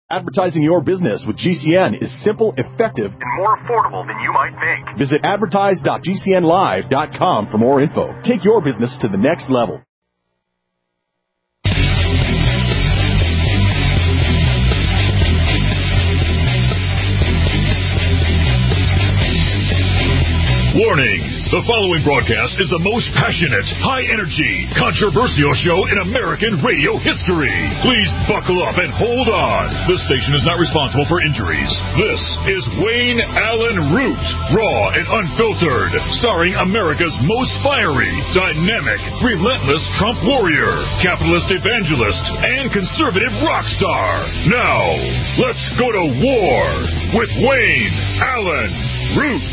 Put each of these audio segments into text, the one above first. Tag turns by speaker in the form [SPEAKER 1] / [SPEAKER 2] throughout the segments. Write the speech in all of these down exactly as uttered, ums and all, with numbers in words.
[SPEAKER 1] Advertising your business with G C N is simple, effective,
[SPEAKER 2] and more affordable than you might think.
[SPEAKER 1] Visit advertise dot g c n live dot com for more info. Take your business to the next level.
[SPEAKER 3] Warning! The following broadcast is the most passionate, high-energy, controversial show in American radio history. Please buckle up and hold on. This station is not responsible for injuries. This is Wayne Allyn Root, raw and unfiltered, starring America's most fiery, dynamic, relentless Trump warrior, capitalist evangelist, and conservative rock star. Now, let's go to war with Wayne Allyn Root.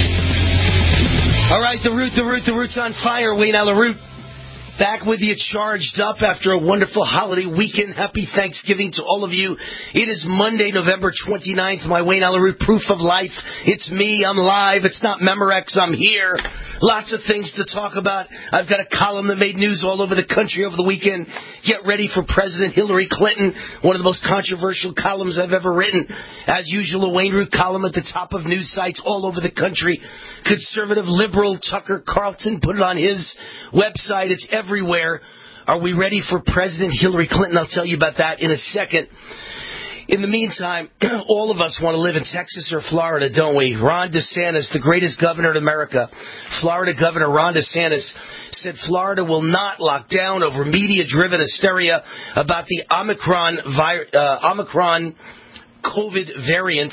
[SPEAKER 4] All right, the Root, the Root, the Root's on fire. Wayne Allyn Root, back with you, charged up after a wonderful holiday weekend. Happy Thanksgiving to all of you. It is Monday, November twenty-ninth. My Wayne Allyn Root, proof of life. It's me. I'm live. It's not Memorex. I'm here. Lots of things to talk about. I've got a column that made news all over the country over the weekend. Get ready for President Hillary Clinton, one of the most controversial columns I've ever written. As usual, a Wayne Root column at the top of news sites all over the country. Conservative, liberal, Tucker Carlson put it on his website. It's everywhere. Are we ready for President Hillary Clinton? I'll tell you about that in a second. In the meantime, all of us want to live in Texas or Florida, don't we? Ron DeSantis, the greatest governor in America, Florida Governor Ron DeSantis, said Florida will not lock down over media-driven hysteria about the Omicron, vi- uh, Omicron COVID variant.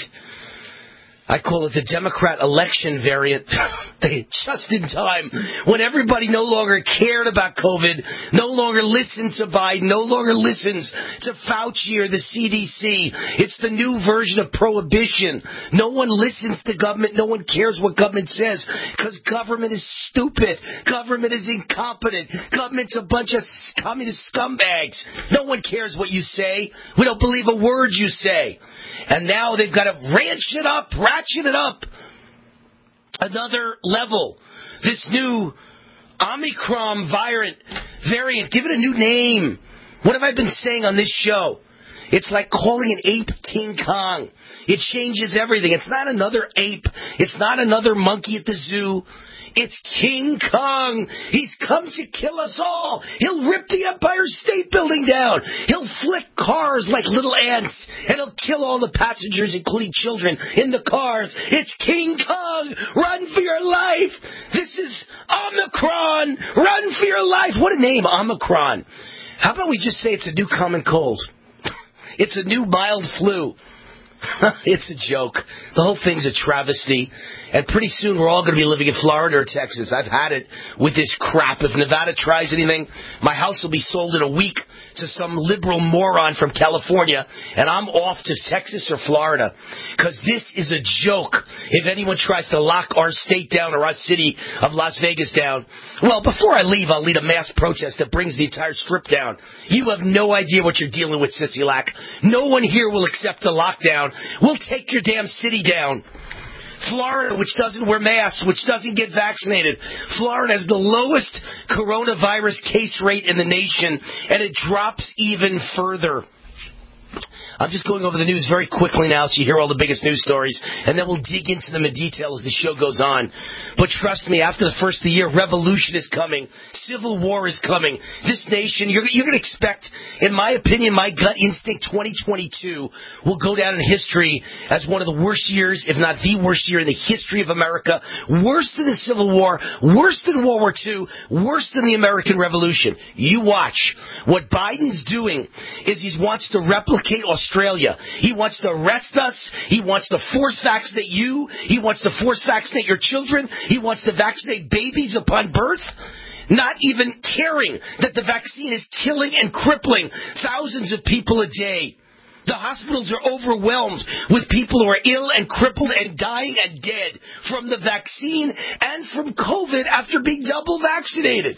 [SPEAKER 4] I call it the Democrat election variant. Just in time, when everybody no longer cared about COVID, no longer listened to Biden, no longer listens to Fauci or the C D C. It's the new version of prohibition. No one listens to government. No one cares what government says because government is stupid. Government is incompetent. Government's a bunch of communist scumbags. No one cares what you say. We don't believe a word you say. And now they've got to ranch it up, ratchet it up another level. This new Omicron variant, variant, give it a new name. What have I been saying on this show? It's like calling an ape King Kong. It changes everything. It's not another ape. It's not another monkey at the zoo. It's King Kong. He's come to kill us all. He'll rip the Empire State Building down. He'll flick cars like little ants, and he'll kill all the passengers, including children, in the cars. It's King Kong. Run for your life. This is Omicron. Run for your life. What a name, Omicron. How about we just say it's a new common cold? It's a new mild flu. It's a joke. The whole thing's a travesty. And pretty soon we're all going to be living in Florida or Texas. I've had it with this crap. If Nevada tries anything, my house will be sold in a week to some liberal moron from California, and I'm off to Texas or Florida. Because this is a joke. If anyone tries to lock our state down or our city of Las Vegas down, well, before I leave, I'll lead a mass protest that brings the entire strip down. You have no idea what you're dealing with, Sissy-lack. No one here will accept a lockdown. We'll take your damn city down. Florida, which doesn't wear masks, which doesn't get vaccinated. Florida has the lowest coronavirus case rate in the nation, and it drops even further. I'm just going over the news very quickly now so you hear all the biggest news stories, and then we'll dig into them in detail as the show goes on. But trust me, after the first of the year, revolution is coming. Civil war is coming. This nation, you're, you're going to expect, in my opinion, my gut instinct, twenty twenty-two will go down in history as one of the worst years, if not the worst year in the history of America. Worse than the Civil War, worse than World War Two, worse than the American Revolution. You watch. What Biden's doing is he wants to replicate Australia. He wants to arrest us. He wants to force vaccinate you. He wants to force vaccinate your children. He wants to vaccinate babies upon birth, not even caring that the vaccine is killing and crippling thousands of people a day. The hospitals are overwhelmed with people who are ill and crippled and dying and dead from the vaccine and from COVID after being double vaccinated.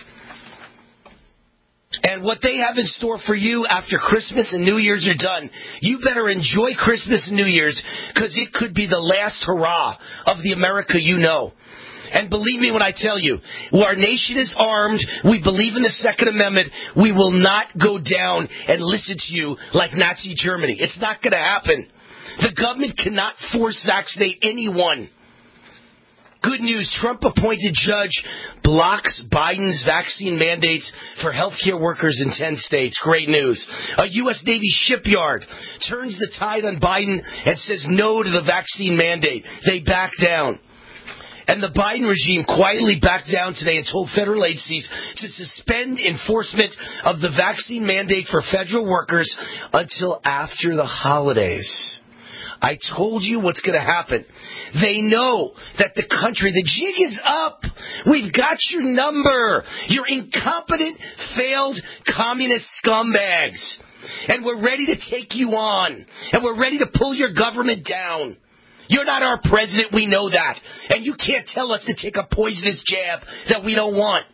[SPEAKER 4] And what they have in store for you after Christmas and New Year's are done, you better enjoy Christmas and New Year's because it could be the last hurrah of the America you know. And believe me when I tell you, our nation is armed. We believe in the Second Amendment. We will not go down and listen to you like Nazi Germany. It's not going to happen. The government cannot force vaccinate anyone. Good news, Trump-appointed judge blocks Biden's vaccine mandates for healthcare workers in ten states. Great news. A U S Navy shipyard turns the tide on Biden and says no to the vaccine mandate. They back down. And the Biden regime quietly backed down today and told federal agencies to suspend enforcement of the vaccine mandate for federal workers until after the holidays. I told you what's going to happen. They know that the country, the jig is up. We've got your number. You're incompetent, failed communist scumbags. And we're ready to take you on. And we're ready to pull your government down. You're not our president. We know that. And you can't tell us to take a poisonous jab that we don't want.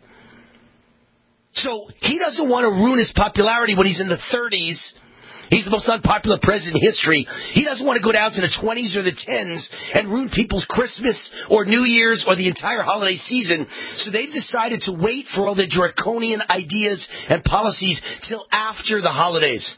[SPEAKER 4] So he doesn't want to ruin his popularity when he's in the thirties. He's the most unpopular president in history. He doesn't want to go down to the twenties or the tens and ruin people's Christmas or New Year's or the entire holiday season. So they've decided to wait for all the draconian ideas and policies till after the holidays.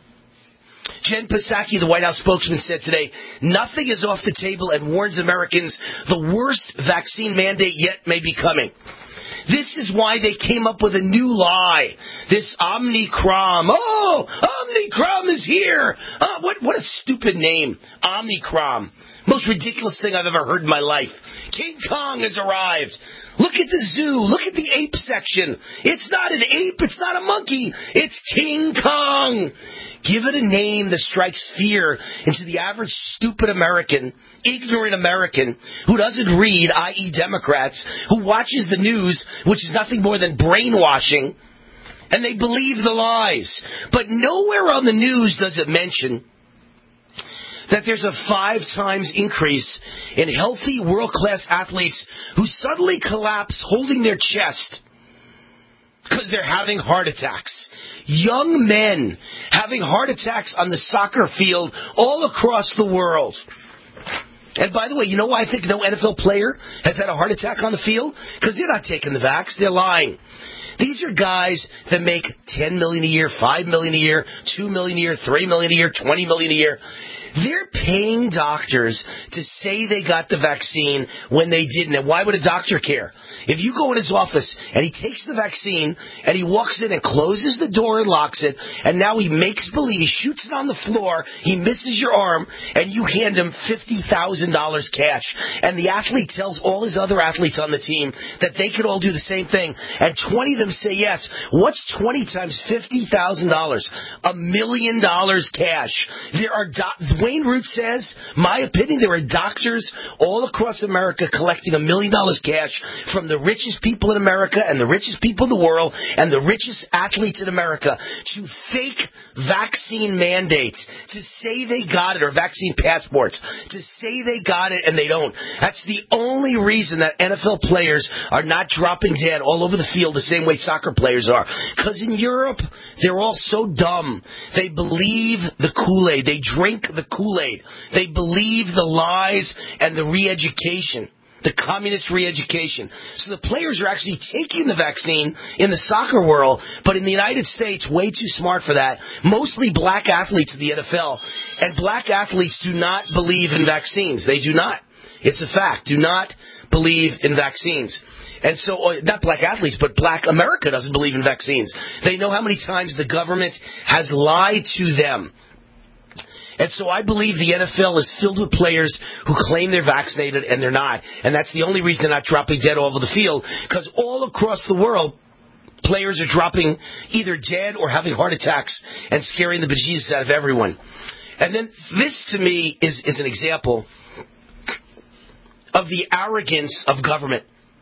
[SPEAKER 4] Jen Psaki, the White House spokesman, said today, nothing is off the table and warns Americans the worst vaccine mandate yet may be coming. This is why they came up with a new lie. This Omnicron. Oh, Omnicron is here. Oh, what, what a stupid name. Omnicron. Most ridiculous thing I've ever heard in my life. King Kong has arrived. Look at the zoo. Look at the ape section. It's not an ape. It's not a monkey. It's King Kong. Give it a name that strikes fear into the average stupid American, ignorant American, who doesn't read, that is. Democrats, who watches the news, which is nothing more than brainwashing, and they believe the lies. But nowhere on the news does it mention that there's a five times increase in healthy world-class athletes who suddenly collapse holding their chest because they're having heart attacks. Young men having heart attacks on the soccer field all across the world. And by the way, you know why I think no N F L player has had a heart attack on the field? Because they're not taking the vax. They're lying. These are guys that make ten million dollars a year, five million dollars a year, two million dollars a year, three million dollars a year, twenty million dollars a year. They're paying doctors to say they got the vaccine when they didn't. And why would a doctor care? If you go in his office and he takes the vaccine and he walks in and closes the door and locks it, and now he makes believe, he shoots it on the floor, he misses your arm, and you hand him fifty thousand dollars cash. And the athlete tells all his other athletes on the team that they could all do the same thing, and twenty of them say yes. What's twenty times fifty thousand dollars? A million dollars cash. There are do- Wayne Root says, my opinion, there are doctors all across America collecting a million dollars cash from the richest people in America and the richest people in the world and the richest athletes in America to fake vaccine mandates, to say they got it, or vaccine passports, to say they got it and they don't. That's the only reason that N F L players are not dropping dead all over the field the same way soccer players are. Because in Europe, they're all so dumb. They believe the Kool-Aid. They drink the Kool-Aid. They believe the lies and the re-education. The communist re-education. So the players are actually taking the vaccine in the soccer world, but in the United States, way too smart for that. Mostly black athletes in the N F L. And black athletes do not believe in vaccines. They do not. It's a fact. Do not believe in vaccines. And so, not black athletes, but black America doesn't believe in vaccines. They know how many times the government has lied to them. And so I believe the N F L is filled with players who claim they're vaccinated and they're not. And that's the only reason they're not dropping dead all over the field. Because all across the world, players are dropping either dead or having heart attacks and scaring the bejesus out of everyone. And then this, to me, is, is an example of the arrogance of government.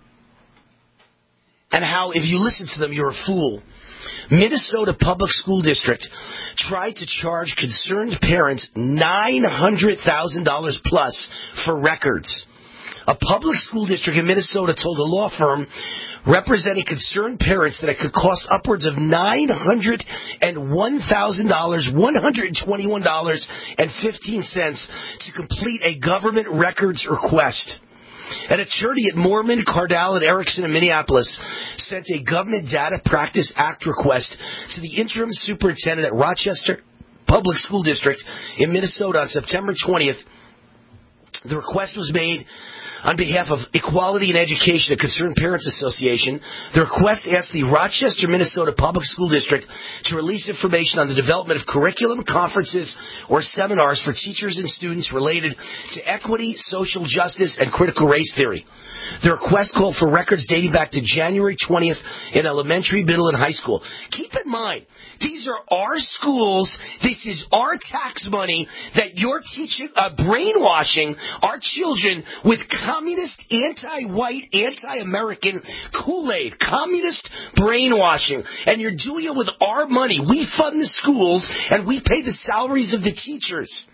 [SPEAKER 4] And how, if you listen to them, you're a fool. Minnesota Public School District tried to charge concerned parents nine hundred thousand dollars plus for records. A public school district in Minnesota told a law firm representing concerned parents that it could cost upwards of nine hundred one thousand dollars, one hundred twenty-one dollars and fifteen cents to complete a government records request. An attorney at Mormon, Cardall, and Erickson in Minneapolis sent a Government Data Practice Act request to the interim superintendent at Rochester Public School District in Minnesota on September twentieth. The request was made on behalf of Equality in Education, a Concerned Parents Association. The request asked the Rochester, Minnesota Public School District to release information on the development of curriculum, conferences, or seminars for teachers and students related to equity, social justice, and critical race theory. The request called for records dating back to January twentieth in elementary, middle, and high school. Keep in mind, these are our schools. This is our tax money that you're teaching, uh, brainwashing our children with communist, anti-white, anti-American Kool-Aid, communist brainwashing. And you're doing it with our money. We fund the schools, and we pay the salaries of the teachers.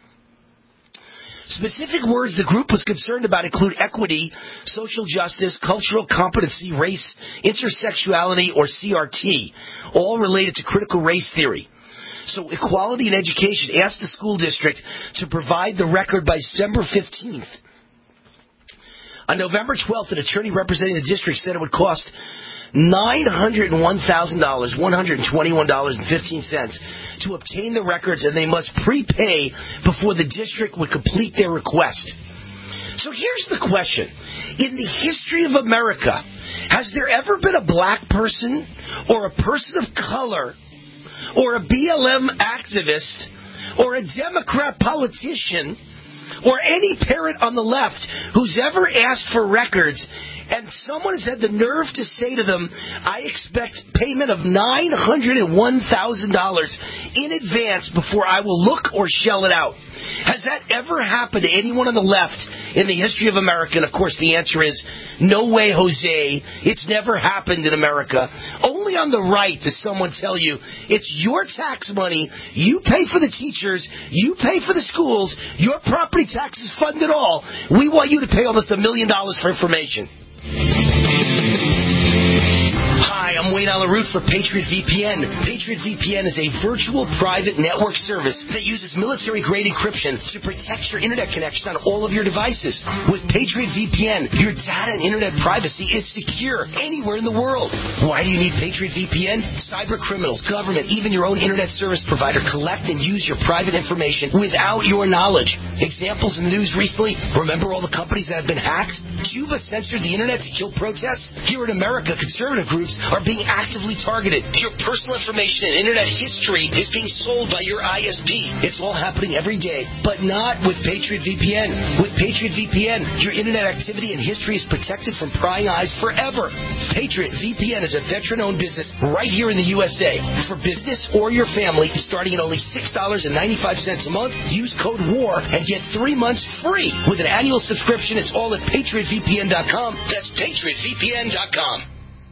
[SPEAKER 4] Specific words the group was concerned about include equity, social justice, cultural competency, race, intersectionality, or C R T, all related to critical race theory. So Equality in Education asked the school district to provide the record by December fifteenth. On November twelfth, an attorney representing the district said it would cost nine hundred one thousand dollars, one hundred twenty-one dollars and fifteen cents, to obtain the records, and they must prepay before the district would complete their request. So here's the question. In the history of America, has there ever been a black person or a person of color or a B L M activist or a Democrat politician or any parent on the left who's ever asked for records and someone has had the nerve to say to them, I expect payment of nine hundred one thousand dollars in advance before I will look or shell it out? Has that ever happened to anyone on the left in the history of America? And, of course, the answer is no way, Jose. It's never happened in America. Only on the right does someone tell you it's your tax money, you pay for the teachers, you pay for the schools, your property taxes fund it all. We want you to pay almost a million dollars for information. Hi, I'm Wayne Alaroot for Patriot V P N. Patriot V P N is a virtual private network service that uses military-grade encryption to protect your internet connection on all of your devices. With Patriot V P N, your data and internet privacy is secure anywhere in the world. Why do you need Patriot V P N? Cyber criminals, government, even your own internet service provider collect and use your private information without your knowledge. Examples in the news recently, remember all the companies that have been hacked? Cuba censored the internet to kill protests? Here in America, conservative groups are being actively targeted. Your personal information and internet history is being sold by your I S P. It's all happening every day, but not with Patriot V P N. With Patriot V P N, your internet activity and history is protected from prying eyes forever. Patriot V P N is a veteran-owned business right here in the U S A. For business or your family, starting at only six dollars and ninety-five cents a month, use code WAR and get three months free. With an annual subscription, it's all at patriot v p n dot com. That's patriot v p n dot com.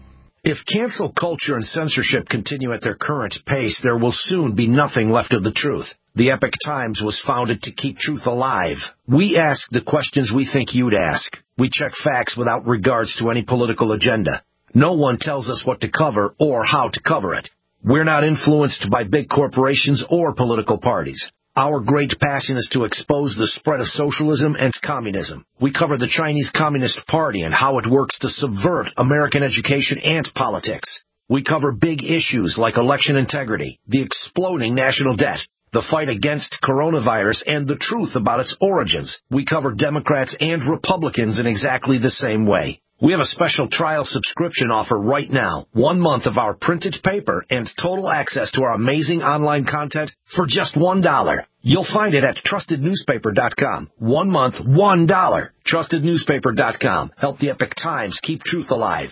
[SPEAKER 5] If cancel culture and censorship continue at their current pace, there will soon be nothing left of the truth. The Epoch Times was founded to keep truth alive. We ask the questions we think you'd ask. We check facts without regards to any political agenda. No one tells us what to cover or how to cover it. We're not influenced by big corporations or political parties. Our great passion is to expose the spread of socialism and communism. We cover the Chinese Communist Party and how it works to subvert American education and politics. We cover big issues like election integrity, the exploding national debt, the fight against coronavirus, and the truth about its origins. We cover Democrats and Republicans in exactly the same way. We have a special trial subscription offer right now. One month of our printed paper and total access to our amazing online content for just one dollar. You'll find it at trusted newspaper dot com. One month, one dollar. trusted newspaper dot com. Help the Epoch Times keep truth alive.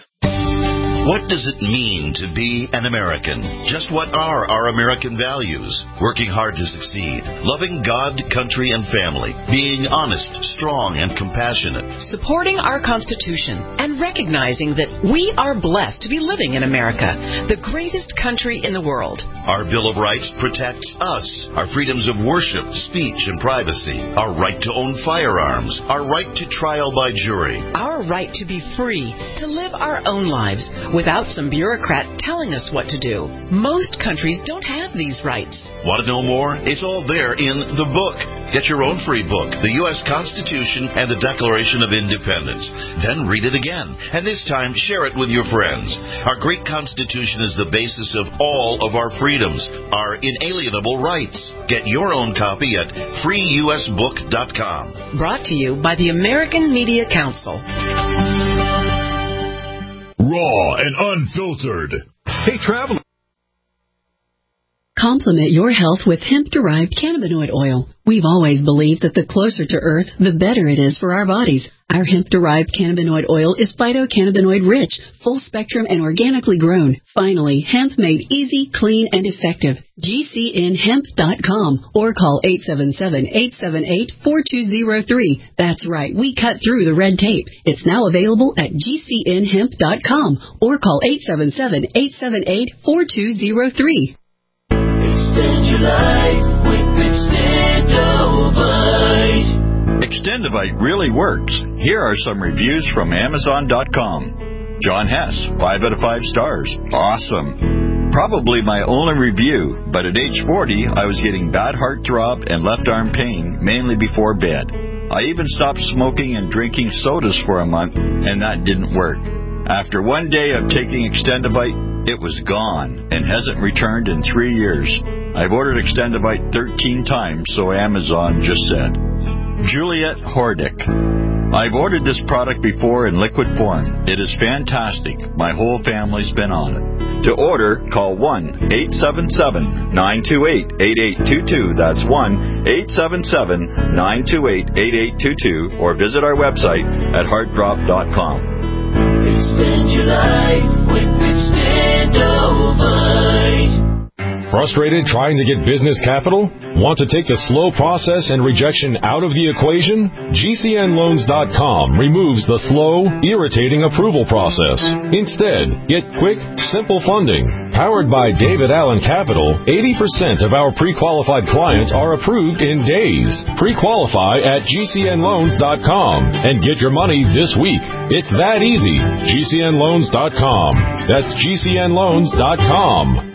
[SPEAKER 6] What does it mean to be an American? Just what are our American values? Working hard to succeed, loving God, country, and family, being honest, strong, and compassionate.
[SPEAKER 7] Supporting our Constitution and recognizing that we are blessed to be living in America, the greatest country in the world.
[SPEAKER 6] Our Bill of Rights protects us, our freedoms of worship, speech, and privacy, our right to own firearms, our right to trial by jury,
[SPEAKER 7] our right to be free, to live our own lives without some bureaucrat telling us what to do. Most countries don't have these rights.
[SPEAKER 6] Want to know more? It's all there in the book. Get your own free book, The U S Constitution and the Declaration of Independence. Then read it again, and this time share it with your friends. Our great Constitution is the basis of all of our freedoms, our inalienable rights. Get your own copy at free u s book dot com.
[SPEAKER 7] Brought to you by the American Media Council.
[SPEAKER 3] Raw and unfiltered.
[SPEAKER 1] Hey, traveler.
[SPEAKER 8] Complement your health with hemp-derived cannabinoid oil. We've always believed that the closer to Earth, the better it is for our bodies. Our hemp-derived cannabinoid oil is phytocannabinoid-rich, full-spectrum, and organically grown. Finally, hemp made easy, clean, and effective. G C N hemp dot com or call eight seven seven, eight seven eight, four two zero three. That's right, we cut through the red tape. It's now available at G C N hemp dot com or call eight seven seven, eight seven eight, four two zero three.
[SPEAKER 9] Extend your life with Extendovite.
[SPEAKER 10] Extendovite really works. Here are some reviews from Amazon dot com. John Hess, five out of five stars. Awesome. Probably my only review, but at age forty, I was getting bad heart throb and left arm pain, mainly before bed. I even stopped smoking and drinking sodas for a month, and that didn't work. After one day of taking Extendovite, it was gone and hasn't returned in three years. I've ordered Extendovite thirteen times, so Amazon just said. Juliet Hordick. I've ordered this product before in liquid form. It is fantastic. My whole family's been on it. To order, call one eight seven seven, nine two eight, eight eight two two. That's one eight seven seven, nine two eight, eight eight two two, or visit our website at heart drop dot com.
[SPEAKER 9] Extend your life with Extendovite.
[SPEAKER 11] Frustrated trying to get business capital? Want to take the slow process and rejection out of the equation? G C N loans dot com removes the slow, irritating approval process. Instead, get quick, simple funding. Powered by David Allen Capital, eighty percent of our pre-qualified clients are approved in days. Pre-qualify at G C N loans dot com and get your money this week. It's that easy. G C N loans dot com. That's G C N loans dot com.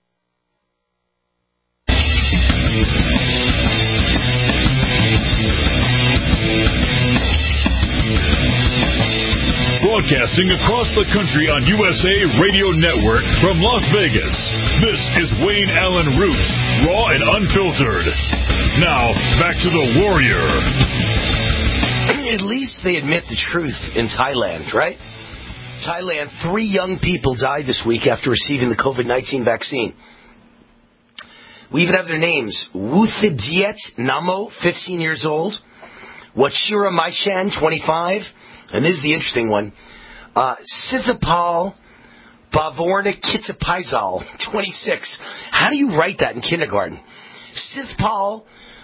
[SPEAKER 3] Broadcasting across the country on U S A Radio Network from Las Vegas. This is Wayne Allen Root, raw and unfiltered. Now, back to the Warrior.
[SPEAKER 4] At least they admit the truth in Thailand, right? Thailand, three young people died this week after receiving the COVID nineteen vaccine. We even have their names. Wuthadiet Namo, fifteen years old. Wachira Maichan, twenty-five. And this is the interesting one. Uh, Sithapal Bavornikitapaisal, twenty-six. How do you write that in kindergarten? Sithapal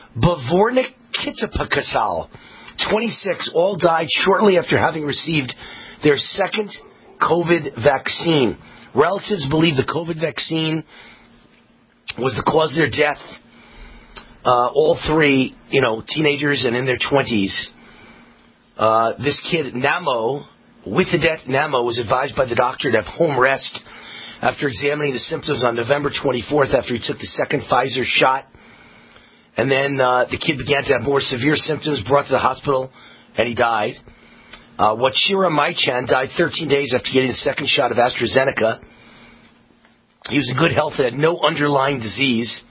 [SPEAKER 4] Bavornikitapakasal, twenty-six, all died shortly after having received their second COVID vaccine. Relatives believe the COVID vaccine was the cause of their death. Uh, all three, you know, teenagers and in their twenties. Uh, this kid, Namo, with the death, Namo was advised by the doctor to have home rest after examining the symptoms on November twenty-fourth after he took the second Pfizer shot. And then uh, the kid began to have more severe symptoms, brought to the hospital, and he died. Uh, Wachira Maichan died thirteen days after getting the second shot of AstraZeneca. He was in good health and had no underlying disease.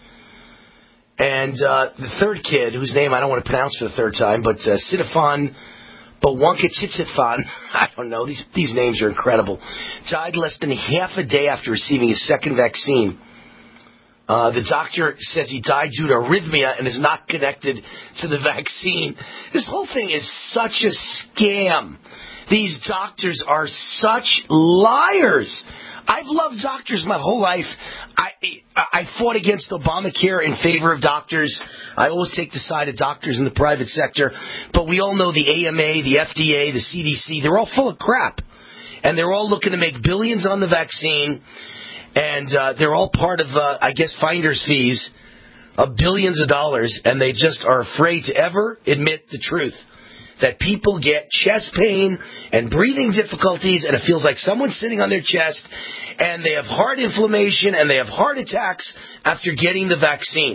[SPEAKER 4] And uh, the third kid, whose name I don't want to pronounce for the third time, but uh, Sidafan Bawankachitsifan, I don't know, these these names are incredible, died less than half a day after receiving his second vaccine. Uh, the doctor says he died due to arrhythmia and is not connected to the vaccine. This whole thing is such a scam. These doctors are such liars. I've loved doctors my whole life. I I fought against Obamacare in favor of doctors. I always take the side of doctors in the private sector. But we all know the A M A, the F D A, the C D C, they're all full of crap. And they're all looking to make billions on the vaccine. And uh, they're all part of, uh, I guess, finder's fees of billions of dollars. And they just are afraid to ever admit the truth. that people get chest pain and breathing difficulties, and it feels like someone's sitting on their chest, and they have heart inflammation, and they have heart attacks after getting the vaccine.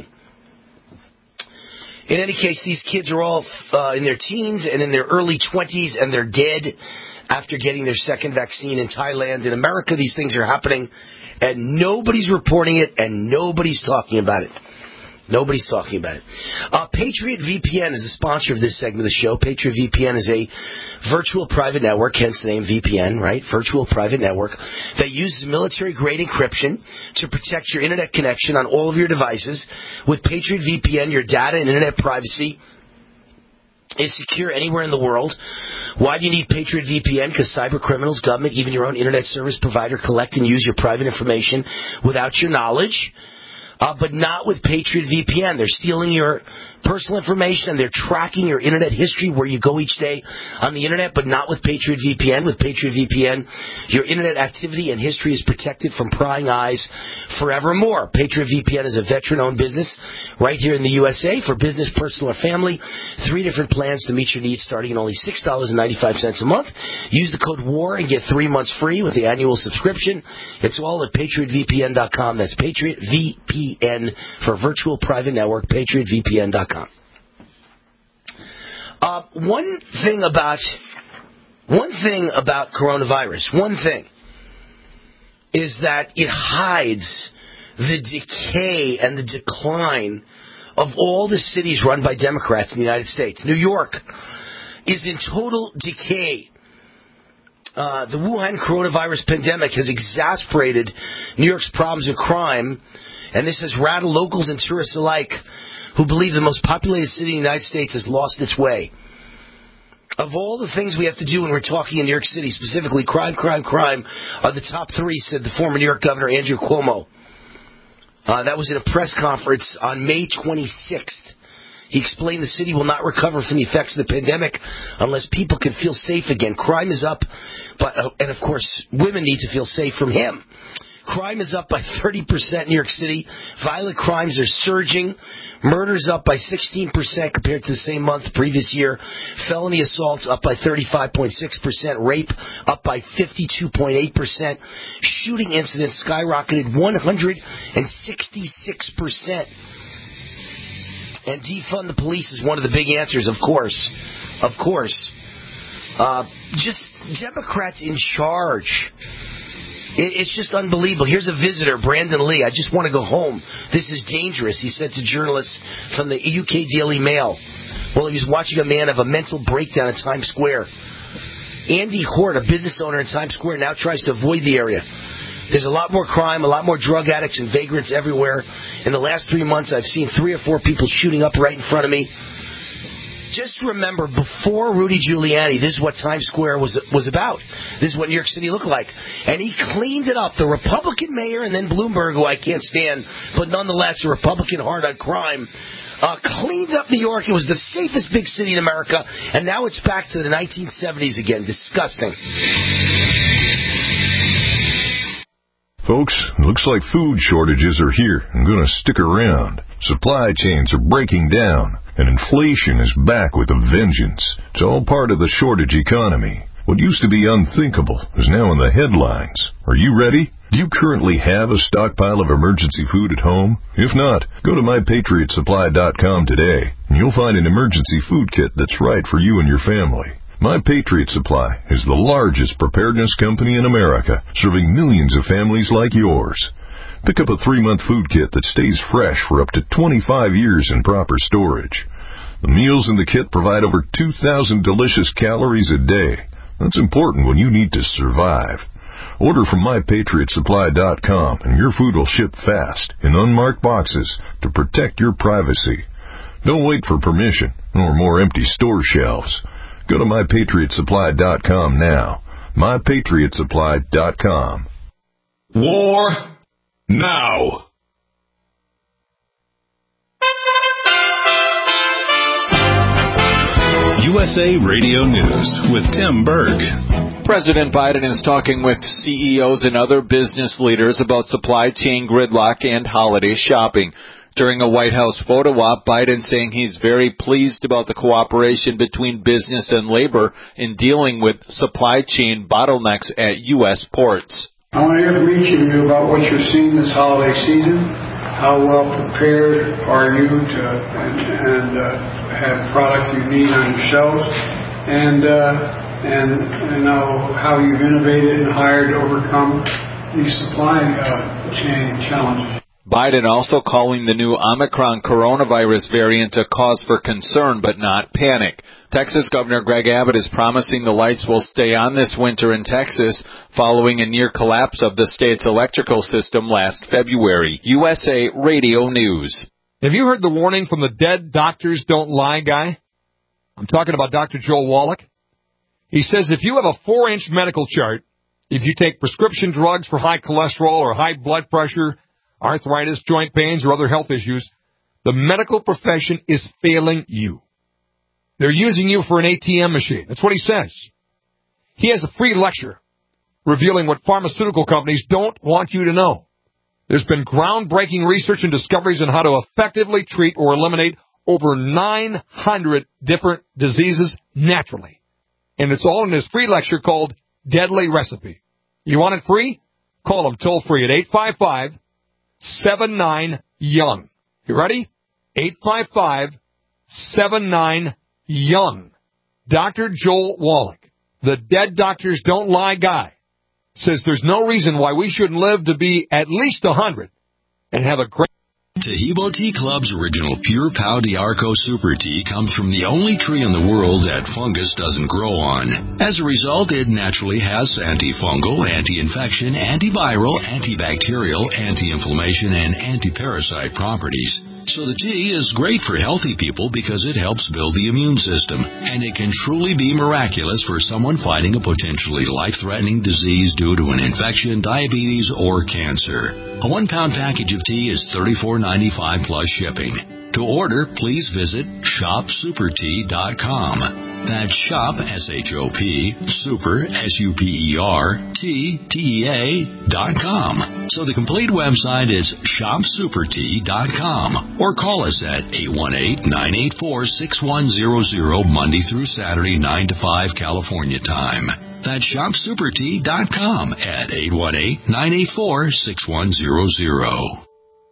[SPEAKER 4] In any case, these kids are all uh, in their teens and in their early twenties, and they're dead after getting their second vaccine in Thailand. In America, these things are happening, and nobody's reporting it, and nobody's talking about it. Nobody's talking about it. Uh, Patriot V P N is the sponsor of this segment of the show. Patriot V P N is a virtual private network, hence the name V P N, right? Virtual private network that uses military-grade encryption to protect your internet connection on all of your devices. With Patriot V P N, your data and internet privacy is secure anywhere in the world. Why do you need Patriot V P N? Because cyber criminals, government, even your own internet service provider collect and use your private information without your knowledge. Uh, but not with Patriot V P N. They're stealing your personal information, and they're tracking your internet history, where you go each day on the internet, but not with Patriot V P N. With Patriot V P N, your internet activity and history is protected from prying eyes forevermore. Patriot V P N is a veteran-owned business right here in the U S A for business, personal, or family. Three different plans to meet your needs, starting at only six dollars and ninety-five cents a month. Use the code WAR and get three months free with the annual subscription. It's all at patriot v p n dot com. That's Patriot V P N for virtual private network, patriot v p n dot com. Uh, one thing about one thing about coronavirus, one thing, is that it hides the decay and the decline of all the cities run by Democrats in the United States. New York is in total decay. Uh, the Wuhan coronavirus pandemic has exacerbated New York's problems with crime, and this has rattled locals and tourists alike who believe the most populated city in the United States has lost its way. Of all the things we have to do when we're talking in New York City, specifically crime, crime, crime, are the top three, said the former New York Governor Andrew Cuomo. Uh, that was in a press conference on May twenty-sixth. He explained the city will not recover from the effects of the pandemic unless people can feel safe again. Crime is up, but uh, and of course, women need to feel safe from him. Crime is up by thirty percent in New York City. Violent crimes are surging. Murders up by sixteen percent compared to the same month the previous year. Felony assaults up by thirty-five point six percent. Rape up by fifty-two point eight percent. Shooting incidents skyrocketed one hundred sixty-six percent. And defund the police is one of the big answers, of course. Of course. Uh, just Democrats in charge. It's just unbelievable. Here's a visitor, Brandon Lee. I just want to go home. This is dangerous, he said to journalists from the U K Daily Mail while he was watching a man have a mental breakdown in Times Square. Andy Hort, a business owner in Times Square, now tries to avoid the area. There's a lot more crime, a lot more drug addicts and vagrants everywhere. In the last three months, I've seen three or four people shooting up right in front of me. Just remember, before Rudy Giuliani, this is what Times Square was was about. This is what New York City looked like. And he cleaned it up. The Republican mayor and then Bloomberg, who I can't stand, but nonetheless a Republican hard on crime, uh, cleaned up New York. It was the safest big city in America, and now it's back to the nineteen seventies again. Disgusting.
[SPEAKER 12] Folks, looks like food shortages are here and going to stick around. Supply chains are breaking down, and inflation is back with a vengeance. It's all part of the shortage economy. What used to be unthinkable is now in the headlines. Are you ready? Do you currently have a stockpile of emergency food at home? If not, go to my patriot supply dot com today, and you'll find an emergency food kit that's right for you and your family. My Patriot Supply is the largest preparedness company in America, serving millions of families like yours. Pick up a three-month food kit that stays fresh for up to twenty-five years in proper storage. The meals in the kit provide over two thousand delicious calories a day. That's important when you need to survive. Order from my patriot supply dot com and your food will ship fast in unmarked boxes to protect your privacy. Don't wait for permission or more empty store shelves. Go to my patriot supply dot com now. my patriot supply dot com.
[SPEAKER 3] War now.
[SPEAKER 13] U S A Radio News with Tim Berg.
[SPEAKER 14] President Biden is talking with C E Os and other business leaders about supply chain gridlock and holiday shopping. During a White House photo op, Biden saying he's very pleased about the cooperation between business and labor in dealing with supply chain bottlenecks at U S ports.
[SPEAKER 15] I want to hear from each of you about what you're seeing this holiday season. How well prepared are you to and, and uh, have products you need on your shelves, and uh, and you know how you've innovated and hired to overcome these supply uh, chain challenges.
[SPEAKER 14] Biden also calling the new Omicron coronavirus variant a cause for concern but not panic. Texas Governor Greg Abbott is promising the lights will stay on this winter in Texas following a near collapse of the state's electrical system last February. U S A Radio News.
[SPEAKER 16] Have you heard the warning from the dead doctors don't lie guy? I'm talking about Doctor Joel Wallach. He says if you have a four-inch medical chart, if you take prescription drugs for high cholesterol or high blood pressure, arthritis, joint pains, or other health issues, the medical profession is failing you. They're using you for an A T M machine. That's what he says. He has a free lecture revealing what pharmaceutical companies don't want you to know. There's been groundbreaking research and discoveries on how to effectively treat or eliminate over nine hundred different diseases naturally. And it's all in his free lecture called Deadly Recipe. You want it free? Call him toll free at eight five five, seven nine, young. You ready? eight five five, seven nine, young. Doctor Joel Wallach, the dead doctors don't lie guy, says there's no reason why we shouldn't live to be at least one hundred and have a great...
[SPEAKER 17] Tahibo Tea Club's original Pure Pau D'Arco Super Tea comes from the only tree in the world that fungus doesn't grow on. As a result, it naturally has antifungal, anti-infection, antiviral, antibacterial, anti-inflammation, and anti-parasite properties. So the tea is great for healthy people because it helps build the immune system, and it can truly be miraculous for someone fighting a potentially life-threatening disease due to an infection, diabetes, or cancer. A one-pound package of tea is thirty-four ninety-five plus shipping. To order, please visit shop super tea dot com. That's shop, S H O P, super, S U P E R, T, T E A, dot com. So the complete website is shop super tea dot com. Or call us at eight one eight, nine eight four, six one zero zero, Monday through Saturday, nine to five, California time. That's shop super tea dot com at eight one eight, nine eight four, six one zero zero.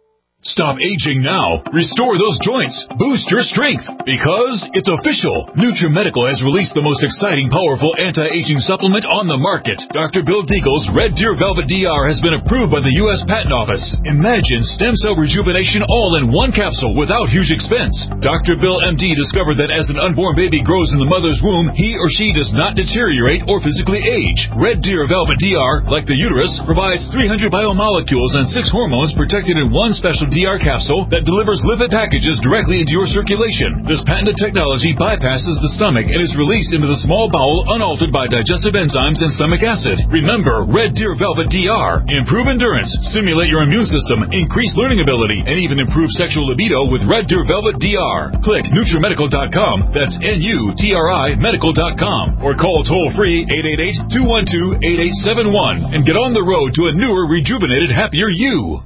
[SPEAKER 3] Stop aging now. Restore those joints. Boost your strength. Because it's official. NutriMedical has released the most exciting, powerful anti-aging supplement on the market. Doctor Bill Deagle's Red Deer Velvet D R has been approved by the U S Patent Office. Imagine stem cell rejuvenation all in one capsule without huge expense. Doctor Bill M D discovered that as an unborn baby grows in the mother's womb, he or she does not deteriorate or physically age. Red Deer Velvet D R, like the uterus, provides three hundred biomolecules and six hormones protected in one special D R capsule that delivers lipid packages directly into your circulation. This patented technology bypasses the stomach and is released into the small bowel unaltered by digestive enzymes and stomach acid. Remember, Red Deer Velvet D R. Improve endurance, stimulate your immune system, increase learning ability, and even improve sexual libido with Red Deer Velvet D R. Click NutriMedical dot com. That's N U T R I medical dot com. Or call toll-free eight eight eight, two one two, eight eight seven one and get on the road to a newer, rejuvenated, happier you.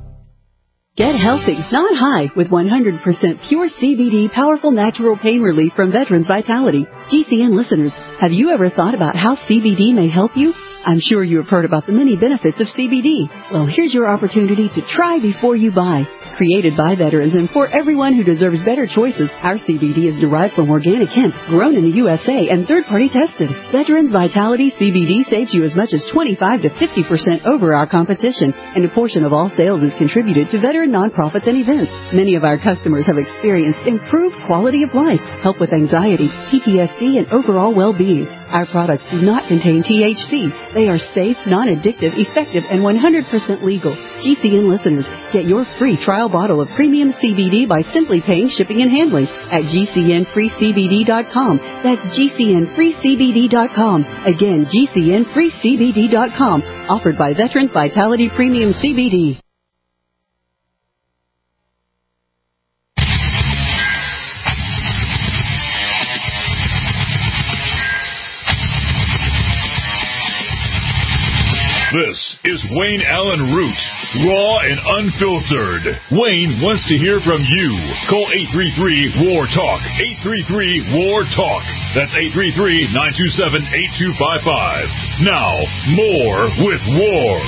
[SPEAKER 8] Get healthy, not high, with one hundred percent pure C B D powerful natural pain relief from Veterans Vitality. G C N listeners, have you ever thought about how C B D may help you? I'm sure you have heard about the many benefits of C B D. Well, here's your opportunity to try before you buy. Created by veterans and for everyone who deserves better choices, our C B D is derived from organic hemp, grown in the U S A, and third-party tested. Veterans Vitality C B D saves you as much as twenty-five to fifty percent over our competition, and a portion of all sales is contributed to veteran nonprofits and events. Many of our customers have experienced improved quality of life, help with anxiety, P T S D, and overall well-being. Our products do not contain T H C. They are safe, non-addictive, effective, and one hundred percent legal. G C N listeners, get your free trial bottle of premium C B D by simply paying shipping and handling at G C N free C B D dot com. That's G C N free C B D dot com. Again, G C N free C B D dot com. Offered by Veterans Vitality Premium C B D.
[SPEAKER 3] This is Wayne Allen Root, raw and unfiltered. Wayne wants to hear from you. Call eight three three, W A R, TALK. eight three three, W A R, TALK. That's eight three three, nine two seven, eight two five five. Now, more with War.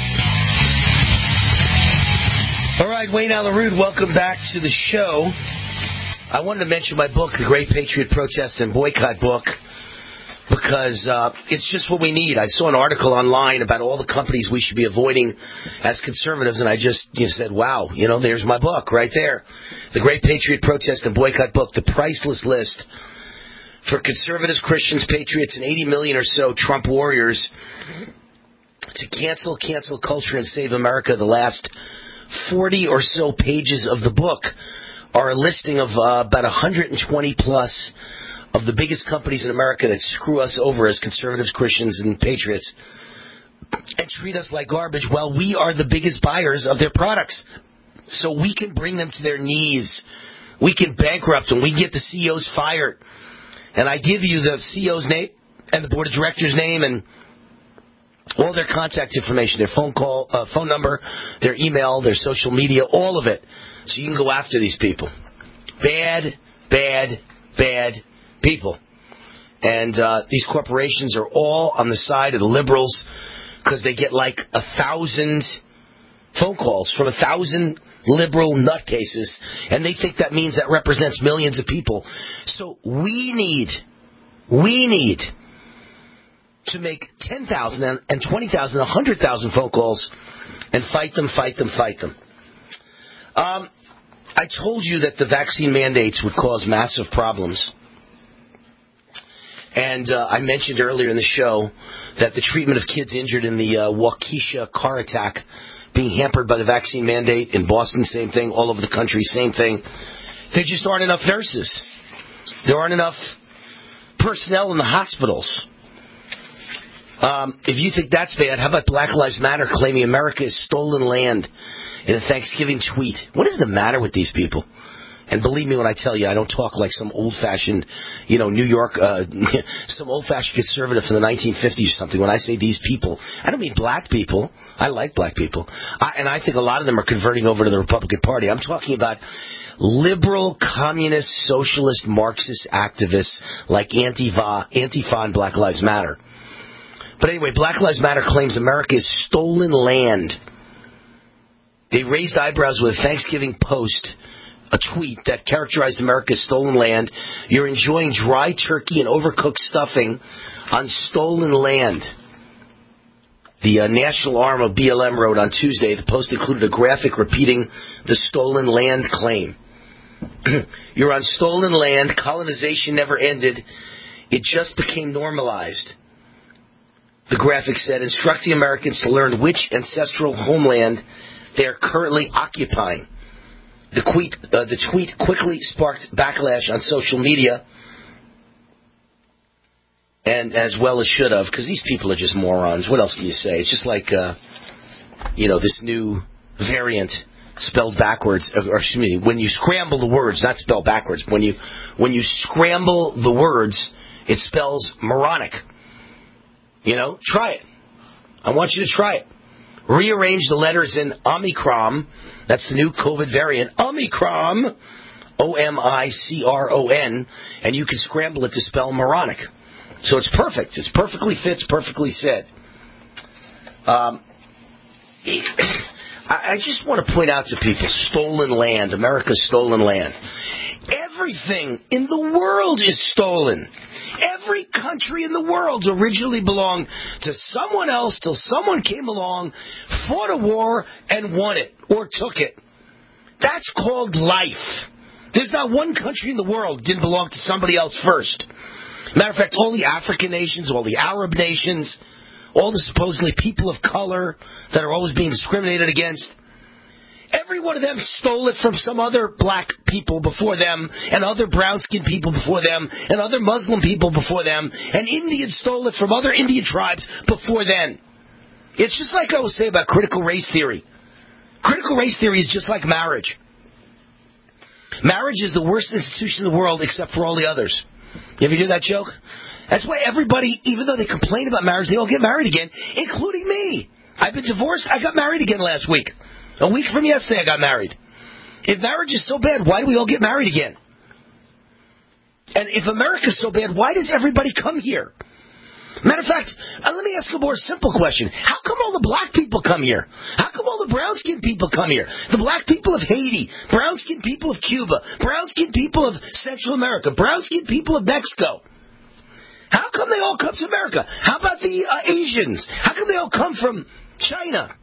[SPEAKER 4] All right, Wayne Allen Root, welcome back to the show. I wanted to mention my book, The Great Patriot Protest and Boycott Book, because uh, it's just what we need. I saw an article online about all the companies we should be avoiding as conservatives, and I just you know, said, wow, you know, there's my book right there. The Great Patriot Protest and Boycott Book, the priceless list for conservatives, Christians, patriots, and eighty million or so Trump warriors to cancel, cancel culture and save America. The last forty or so pages of the book are a listing of uh, about one hundred twenty plus of the biggest companies in America that screw us over as conservatives, Christians, and patriots and treat us like garbage while we are the biggest buyers of their products. So we can bring them to their knees. We can bankrupt them. We can get the C E Os fired. And I give you the C E O's name and the board of directors' name and all their contact information, their phone call, uh, phone number, their email, their social media, all of it. So you can go after these people. Bad, bad, bad people. And uh, these corporations are all on the side of the liberals because they get like a thousand phone calls from a thousand liberal nutcases, and they think that means that represents millions of people. So we need, we need to make ten thousand and twenty thousand, one hundred thousand phone calls and fight them, fight them, fight them. Um, I told you that the vaccine mandates would cause massive problems. And uh, I mentioned earlier in the show that the treatment of kids injured in the uh, Waukesha car attack being hampered by the vaccine mandate. In Boston, same thing. All over the country, same thing. There just aren't enough nurses. There aren't enough personnel in the hospitals. Um, if you think that's bad, how about Black Lives Matter claiming America is stolen land in a Thanksgiving tweet? What is the matter with these people? And believe me when I tell you, I don't talk like some old-fashioned, you know, New York, uh, some old-fashioned conservative from the nineteen fifties or something. When I say these people, I don't mean black people. I like black people. I, and I think a lot of them are converting over to the Republican Party. I'm talking about liberal, communist, socialist, Marxist activists like Antifa, Antifa and Black Lives Matter. But anyway, Black Lives Matter claims America is stolen land. They raised eyebrows with a Thanksgiving post, a tweet that characterized America as stolen land. You're enjoying dry turkey and overcooked stuffing on stolen land. The uh, national arm of B L M wrote on Tuesday, the post included a graphic repeating the stolen land claim. You're on stolen land. Colonization never ended. It just became normalized. The graphic said, instructing Americans to learn which ancestral homeland they are currently occupying. The tweet, uh, the tweet quickly sparked backlash on social media, and as well as should have, because these people are just morons. What else can you say? It's just like, uh, you know, this new variant spelled backwards. Or excuse me, when you scramble the words, not spelled backwards. When you when you scramble the words, it spells moronic. You know, try it. I want you to try it. Rearrange the letters in Omicron. That's the new COVID variant. Omicron, O M I C R O N, and you can scramble it to spell moronic. So it's perfect. It's perfectly fits, perfectly said. Um, I just want to point out to people, stolen land, America's stolen land. Everything in the world is stolen. Every country in the world originally belonged to someone else till someone came along, fought a war, and won it, or took it. That's called life. There's not one country in the world that didn't belong to somebody else first. Matter of fact, all the African nations, all the Arab nations, all the supposedly people of color that are always being discriminated against, every one of them stole it from some other black people before them, and other brown-skinned people before them, and other Muslim people before them, and Indians stole it from other Indian tribes before then. It's just like I was saying about critical race theory. Critical race theory is just like marriage. Marriage is the worst institution in the world except for all the others. You ever hear that joke? That's why everybody, even though they complain about marriage, they all get married again, including me. I've been divorced. I got married again last week. A week from yesterday, I got married. If marriage is so bad, why do we all get married again? And if America's so bad, why does everybody come here? Matter of fact, uh, let me ask a more simple question. How come all the black people come here? How come all the brown-skinned people come here? The black people of Haiti, brown-skinned people of Cuba, brown-skinned people of Central America, brown-skinned people of Mexico. How come they all come to America? How about the uh, Asians? How come they all come from China?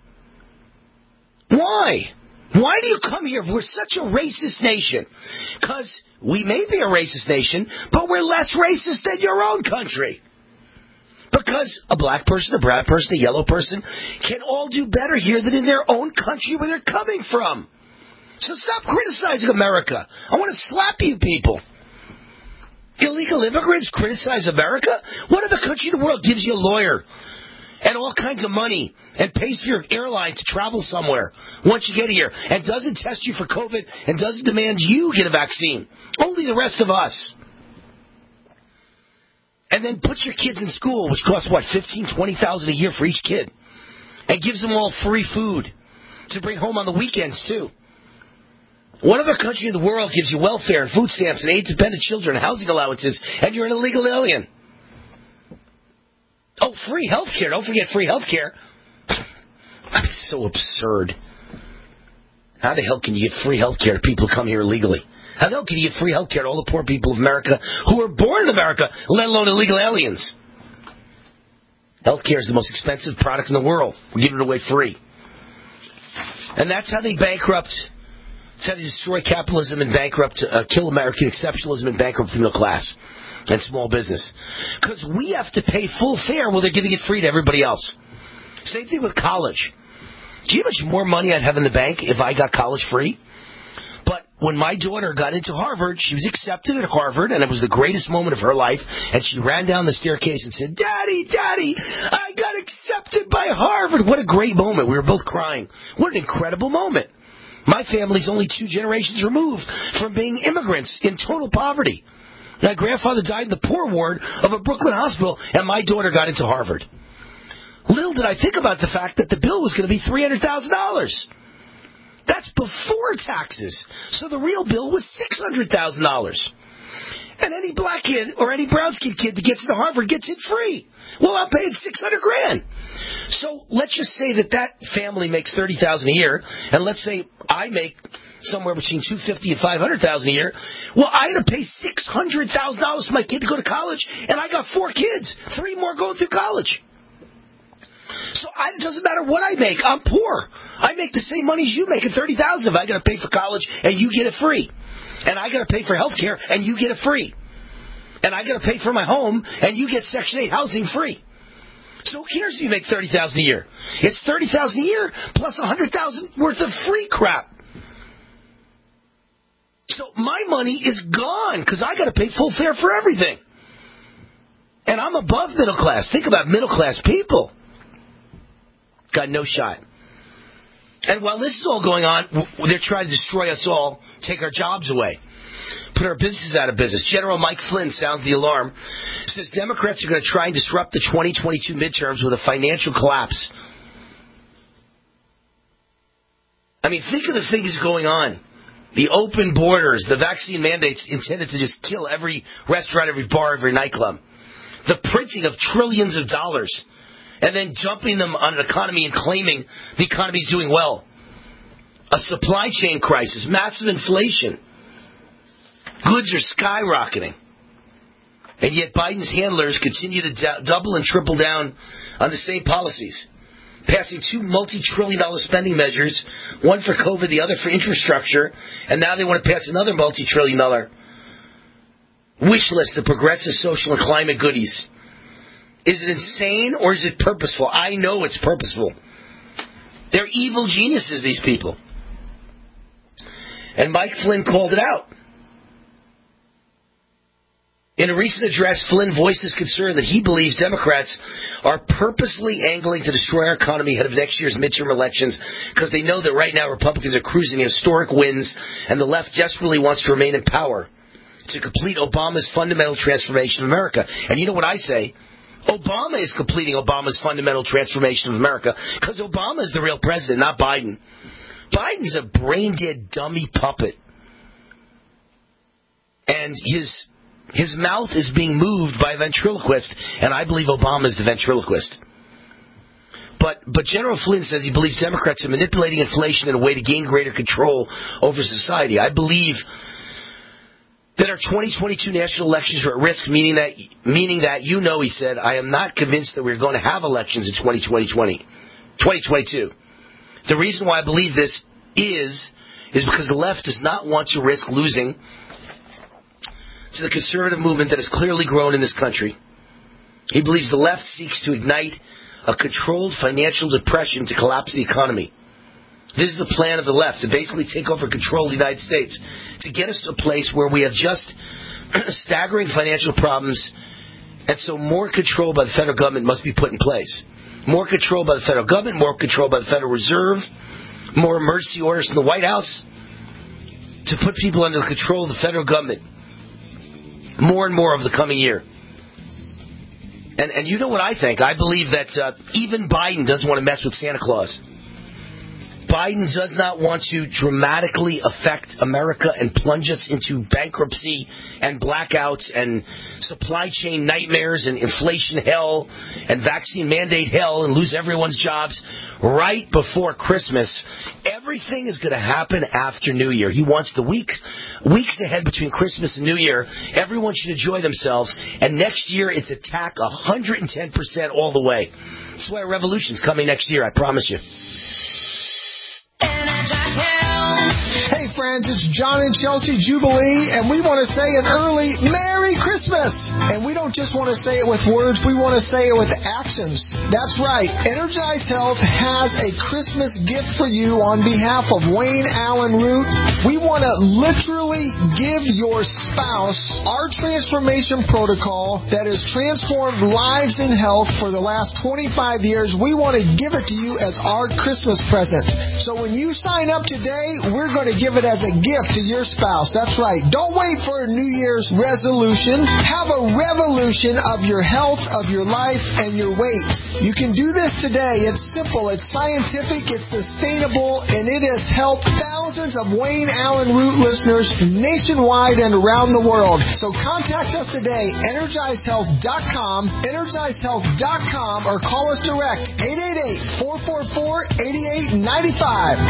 [SPEAKER 4] Why? Why do you come here if we're such a racist nation? Because we may be a racist nation, but we're less racist than your own country. Because a black person, a brown person, a yellow person can all do better here than in their own country where they're coming from. So stop criticizing America. I want to slap you people. Illegal immigrants criticize America? What other country in the world gives you a lawyer and all kinds of money and pays for your airline to travel somewhere once you get here and doesn't test you for COVID and doesn't demand you get a vaccine? Only the rest of us. And then puts your kids in school, which costs, what, fifteen thousand dollars, twenty thousand dollars a year for each kid. And gives them all free food to bring home on the weekends, too. What other country in the world gives you welfare and food stamps and aid-dependent children and housing allowances, and you're an illegal alien? Oh, free health care. Don't forget free health care. I mean, so absurd. How the hell can you give free health care to people who come here illegally? How the hell can you give free health care to all the poor people of America who were born in America, let alone illegal aliens? Health care is the most expensive product in the world. We're giving it away free. And that's how they bankrupt. That's how they destroy capitalism and bankrupt, uh, kill American exceptionalism and bankrupt the middle class and small business. Because we have to pay full fare while they're giving it free to everybody else. Same thing with college. Do you know how much more money I'd have in the bank if I got college free? But when my daughter got into Harvard, she was accepted at Harvard, and it was the greatest moment of her life. And she ran down the staircase and said, "Daddy, Daddy, I got accepted by Harvard." What a great moment. We were both crying. What an incredible moment. My family's only two generations removed from being immigrants in total poverty. My grandfather died in the poor ward of a Brooklyn hospital, and my daughter got into Harvard. Little did I think about the fact that the bill was going to be three hundred thousand dollars. That's before taxes. So the real bill was six hundred thousand dollars. And any black kid or any brown-skinned kid that gets into Harvard gets it free. Well, I'm paying six hundred grand. So let's just say that that family makes thirty thousand dollars a year, and let's say I make somewhere between two hundred fifty thousand dollars and five hundred thousand dollars a year. Well, I had to pay six hundred thousand dollars for my kid to go to college, and I got four kids, three more going through college. So I, it doesn't matter what I make. I'm poor. I make the same money as you make at thirty thousand dollars if I got to pay for college and you get it free. And I got to pay for health care and you get it free. And I got to pay for my home and you get Section eight housing free. So who cares if you make thirty thousand dollars a year? It's thirty thousand dollars a year plus one hundred thousand dollars worth of free crap. So my money is gone because I got to pay full fare for everything. And I'm above middle class. Think about middle class people. Got no shot. And while this is all going on, they're trying to destroy us all, take our jobs away, put our businesses out of business. General Mike Flynn sounds the alarm. Says Democrats are going to try and disrupt the twenty twenty-two midterms with a financial collapse. I mean, think of the things going on. The open borders, the vaccine mandates intended to just kill every restaurant, every bar, every nightclub. The printing of trillions of dollars. And then dumping them on an economy and claiming the economy's doing well. A supply chain crisis, massive inflation. Goods are skyrocketing. And yet Biden's handlers continue to d- double and triple down on the same policies. Passing two multi-trillion dollar spending measures, one for COVID, the other for infrastructure, and now they want to pass another multi-trillion dollar wish list of progressive social and climate goodies. Is it insane or is it purposeful? I know it's purposeful. They're evil geniuses, these people. And Mike Flynn called it out. In a recent address, Flynn voiced his concern that he believes Democrats are purposely angling to destroy our economy ahead of next year's midterm elections because they know that right now Republicans are cruising historic wins and the left desperately wants to remain in power to complete Obama's fundamental transformation of America. And you know what I say? Obama is completing Obama's fundamental transformation of America because Obama is the real president, not Biden. Biden's a brain-dead dummy puppet. And his his mouth is being moved by a ventriloquist, and I believe Obama is the ventriloquist. But but General Flynn says he believes Democrats are manipulating inflation in a way to gain greater control over society. I believe that our twenty twenty-two national elections are at risk, meaning that, meaning that you know, he said, I am not convinced that we're going to have elections in twenty twenty-two. The reason why I believe this is, is because the left does not want to risk losing to the conservative movement that has clearly grown in this country. He believes the left seeks to ignite a controlled financial depression to collapse the economy. This is the plan of the left, to basically take over control of the United States, to get us to a place where we have just staggering financial problems, and so more control by the federal government must be put in place. More control by the federal government, more control by the Federal Reserve, more emergency orders in the White House to put people under the control of the federal government. More and more over the coming year. And and you know what I think? I believe that uh, even Biden doesn't want to mess with Santa Claus. Biden does not want to dramatically affect America and plunge us into bankruptcy and blackouts and supply chain nightmares and inflation hell and vaccine mandate hell and lose everyone's jobs right before Christmas. Everything is going to happen after New Year. He wants the weeks weeks ahead between Christmas and New Year. Everyone should enjoy themselves. And next year, it's attack one hundred ten percent all the way. That's why a revolution's coming next year, I promise you.
[SPEAKER 18] Hey friends, it's John and Chelsea Jubilee, and we want to say an early Merry Christmas! And we don't just want to say it with words, we want to say it with actions. That's right, Energize Health has a Christmas gift for you on behalf of Wayne Allen Root. We want to literally give your spouse our transformation protocol that has transformed lives in health for the last twenty-five years. We want to give it to you as our Christmas present. So when you sign up today, we're going to give it as a gift to your spouse. That's right. Don't wait for a New Year's resolution. Have a revolution of your health, of your life, and your weight. You can do this today. It's simple. It's scientific. It's sustainable. And it has helped thousands of Wayne Allen Root listeners nationwide and around the world. So contact us today, energize health dot com, energize health dot com, or call us direct, eight eight eight, four four four, eight eight nine five.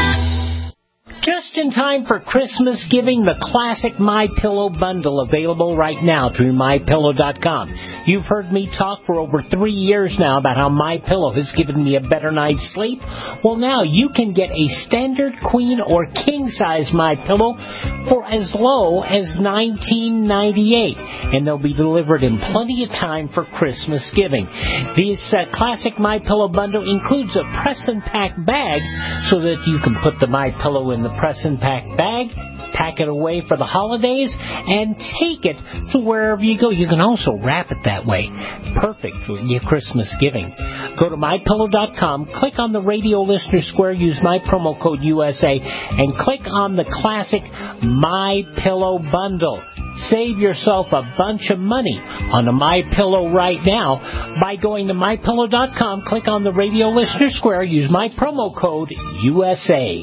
[SPEAKER 19] Just in time for Christmas giving, the classic MyPillow bundle available right now through my pillow dot com. You've heard me talk for over three years now about how MyPillow has given me a better night's sleep. Well, now you can get a standard queen or king size MyPillow for as low as nineteen ninety-eight, and they'll be delivered in plenty of time for Christmas giving. This uh, classic MyPillow bundle includes a press and pack bag so that you can put the MyPillow in the press and pack bag, pack it away for the holidays, and take it to wherever you go. You can also wrap it that way. Perfect for your Christmas giving. Go to my pillow dot com, click on the radio listener square, use my promo code U S A, and click on the classic MyPillow bundle. Save yourself a bunch of money on a MyPillow right now by going to my pillow dot com, click on the radio listener square, use my promo code U S A.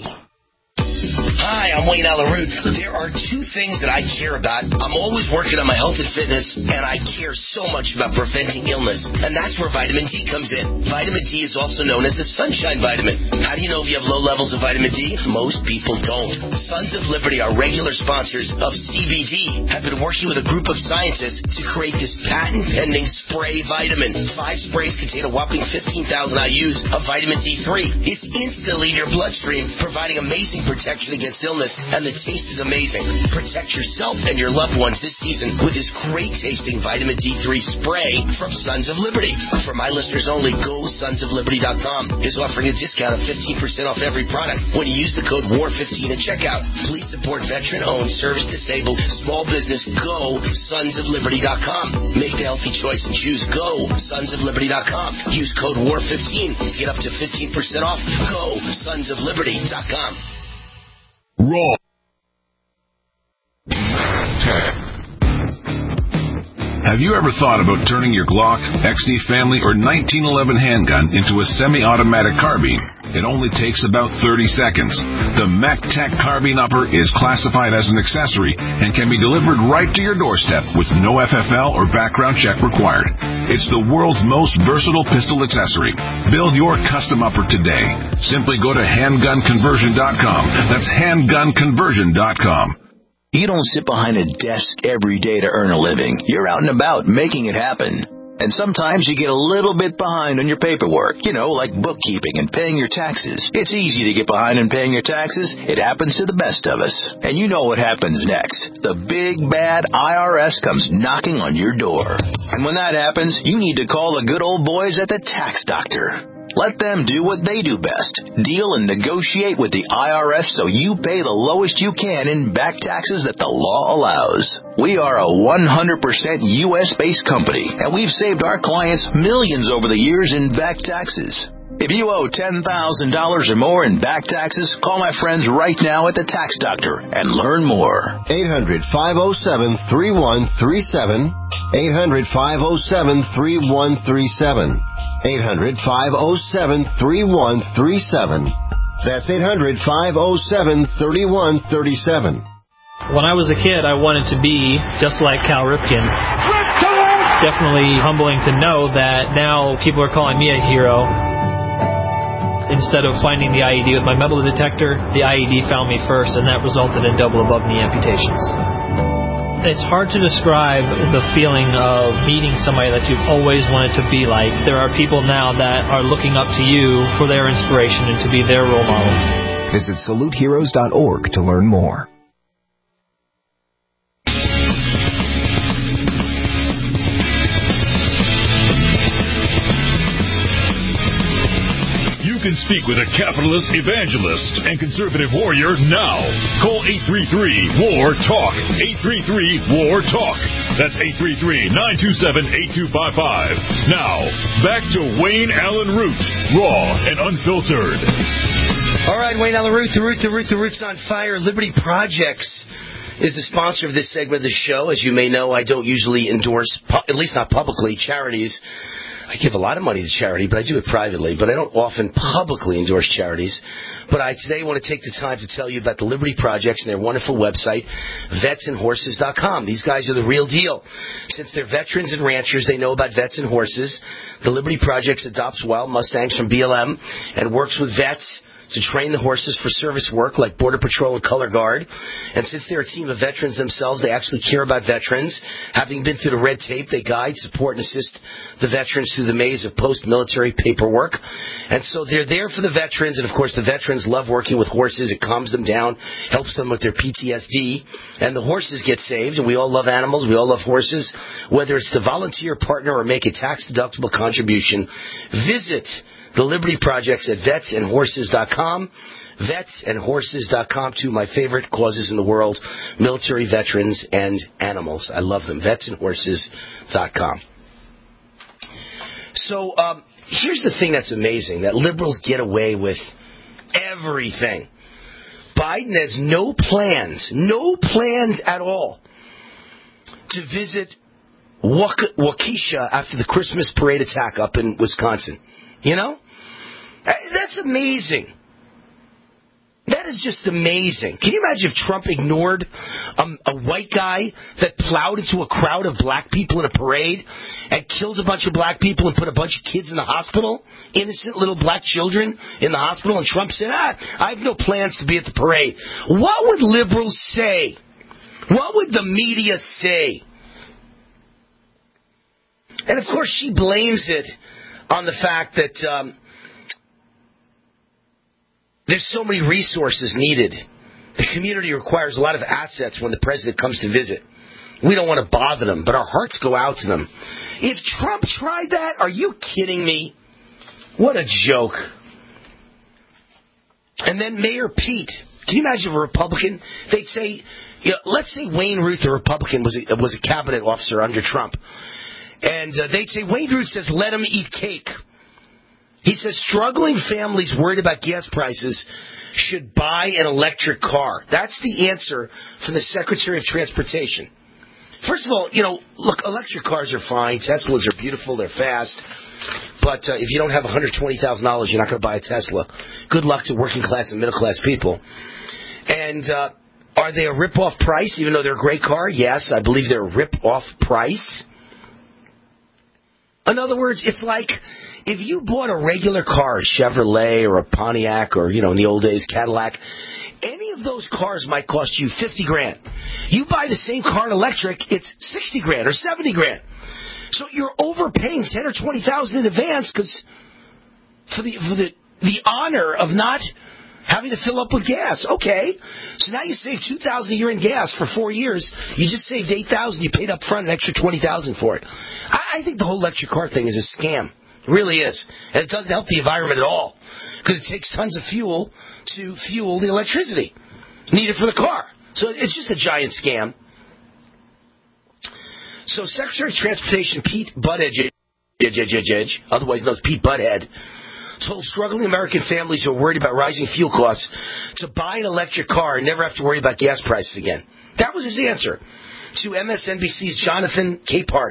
[SPEAKER 4] Hi, I'm Wayne Allen Root. There are two things that I care about. I'm always working on my health and fitness, and I care so much about preventing illness. And that's where vitamin D comes in. Vitamin D is also known as the sunshine vitamin. How do you know if you have low levels of vitamin D? Most people don't. Sons of Liberty, our regular sponsors of C B D, have been working with a group of scientists to create this patent-pending spray vitamin. Five sprays contain a whopping fifteen thousand I U's of vitamin D three. It's instantly in your bloodstream, providing amazing protection against illness, and the taste is amazing. Protect yourself and your loved ones this season with this great tasting vitamin D three spray from Sons of Liberty. For my listeners only, go sons of liberty dot com is offering a discount of fifteen percent off every product when you use the code war fifteen at checkout. Please support veteran-owned, service-disabled, small business. Go sons of liberty dot com. Make the healthy choice and choose go sons of liberty dot com. Use code war fifteen to get up to fifteen percent off. Go sons of liberty dot com.
[SPEAKER 3] Raw.
[SPEAKER 20] Have you ever thought about turning your Glock, X D Family, or nineteen eleven handgun into a semi-automatic carbine? It only takes about thirty seconds. The MacTac Carbine Upper is classified as an accessory and can be delivered right to your doorstep with no F F L or background check required. It's the world's most versatile pistol accessory. Build your custom upper today. Simply go to handgun conversion dot com. That's handgun conversion dot com.
[SPEAKER 21] You don't sit behind a desk every day to earn a living. You're out and about making it happen. And sometimes you get a little bit behind on your paperwork, you know, like bookkeeping and paying your taxes. It's easy to get behind in paying your taxes. It happens to the best of us. And you know what happens next. The big, bad I R S comes knocking on your door. And when that happens, you need to call the good old boys at the Tax Doctor. Let them do what they do best. Deal and negotiate with the I R S so you pay the lowest you can in back taxes that the law allows. We are a one hundred percent U S-based company, and we've saved our clients millions over the years in back taxes. If you owe ten thousand dollars or more in back taxes, call my friends right now at the Tax Doctor and learn more.
[SPEAKER 22] eight hundred, five oh seven, three one three seven. eight hundred, five oh seven, three one three seven. eight hundred, five oh seven, three one three seven. That's eight hundred, five oh seven, three one three seven.
[SPEAKER 23] When I was a kid, I wanted to be just like Cal Ripken. It's definitely humbling to know that now people are calling me a hero. Instead of finding the I E D with my metal detector, the I E D found me first, and that resulted in double above-knee amputations. It's hard to describe the feeling of meeting somebody that you've always wanted to be like. There are people now that are looking up to you for their inspiration and to be their role model.
[SPEAKER 24] Visit salute heroes dot org to learn more.
[SPEAKER 3] You can speak with a capitalist evangelist and conservative warrior now. Call eight three three, W A R, TALK. eight three three, W A R, TALK. That's eight three three, nine two seven, eight two five five. Now, back to Wayne Allen Root, raw and unfiltered.
[SPEAKER 4] All right, Wayne Allen Root, the Root, the Root, the Root's on fire. Liberty Projects is the sponsor of this segment of the show. As you may know, I don't usually endorse, at least not publicly, charities. I give a lot of money to charity, but I do it privately. But I don't often publicly endorse charities. But I today want to take the time to tell you about the Liberty Projects and their wonderful website, vets and horses dot com. These guys are the real deal. Since they're veterans and ranchers, they know about vets and horses. The Liberty Projects adopts wild Mustangs from B L M and works with vets to train the horses for service work like Border Patrol and Color Guard. And since they're a team of veterans themselves, they actually care about veterans. Having been through the red tape, they guide, support, and assist the veterans through the maze of post-military paperwork. And so they're there for the veterans, and of course the veterans love working with horses. It calms them down, helps them with their P T S D, and the horses get saved. And we all love animals, we all love horses. Whether it's to volunteer, partner, or make a tax-deductible contribution, visit the Liberty Projects at vets and horses dot com. vets and horses dot com, two of my favorite causes in the world, military veterans and animals. I love them. vets and horses dot com. So um, here's the thing that's amazing, that liberals get away with everything. Biden has no plans, no plans at all to visit Waukesha after the Christmas parade attack up in Wisconsin. You know? That's amazing. That is just amazing. Can you imagine if Trump ignored um, a white guy that plowed into a crowd of black people in a parade and killed a bunch of black people and put a bunch of kids in the hospital, innocent little black children in the hospital, and Trump said, ah, I have no plans to be at the parade. What would liberals say? What would the media say? And, of course, she blames it on the fact that um, there's so many resources needed. The community requires a lot of assets when the president comes to visit. We don't want to bother them, but our hearts go out to them. If Trump tried that, are you kidding me? What a joke. And then Mayor Pete. Can you imagine a Republican? They'd say, you know, let's say Wayne Root, the Republican, was a, was a cabinet officer under Trump. And uh, they'd say, Wayne Root says, let him eat cake. He says, struggling families worried about gas prices should buy an electric car. That's the answer from the Secretary of Transportation. First of all, you know, look, electric cars are fine. Teslas are beautiful. They're fast. But uh, if you don't have one hundred twenty thousand dollars, you're not going to buy a Tesla. Good luck to working class and middle class people. And uh, are they a rip-off price, even though they're a great car? Yes, I believe they're a rip-off price. In other words, it's like if you bought a regular car, a Chevrolet or a Pontiac or, you know, in the old days, Cadillac, any of those cars might cost you fifty grand. You buy the same car in electric, it's sixty grand or seventy grand. So you're overpaying ten or twenty thousand in advance because for the for the the honor of not having to fill up with gas. Okay, so now you save two thousand a year in gas for four years. You just saved eight thousand. You paid up front an extra twenty thousand for it. I, I think the whole electric car thing is a scam. It really is, and it doesn't help the environment at all because it takes tons of fuel to fuel the electricity needed for the car. So it's just a giant scam. So Secretary of Transportation Pete Buttigieg, otherwise known as Pete Butthead, told struggling American families who are worried about rising fuel costs to buy an electric car and never have to worry about gas prices again. That was his answer to M S N B C's Jonathan Capehart.